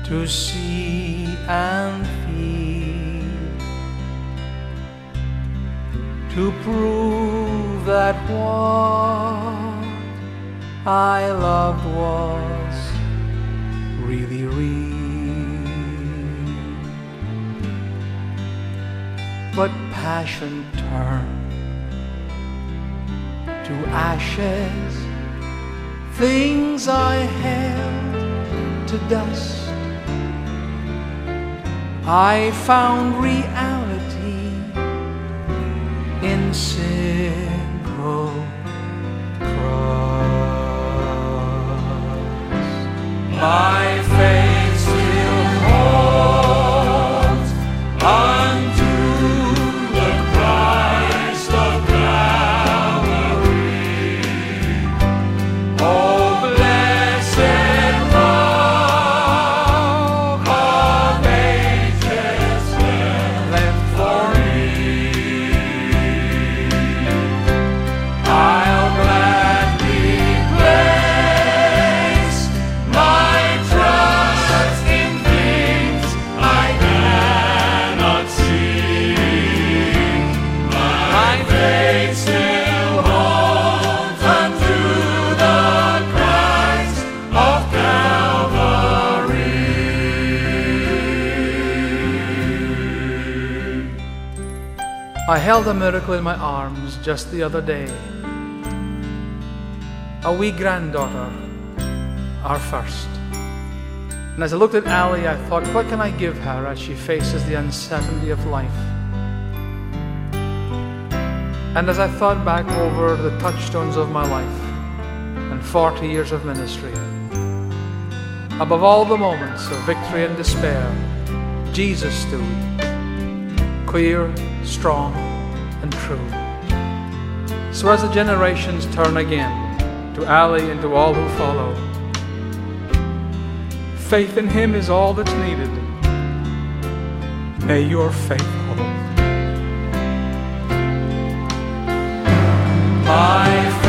to see and feel, to prove that what I loved was really real. But passion turned to ashes, things I held to dust. I found reality in simple trust. My faith still holds unto the Christ of Calvary. Oh, blessed rock of ages left for me. I'll gladly place my trust in things I cannot see. My faith still holds unto the Christ of Calvary. I held a miracle in my arms just the other day. A wee granddaughter, our first. And as I looked at Allie, I thought, what can I give her as she faces the uncertainty of life? And as I thought back over the touchstones of my life and 40 years of ministry, above all the moments of victory and despair, Jesus stood, clear, strong, and true. So as the generations turn again, to Allie and to all who follow, faith in Him is all that's needed. May your faith hold. My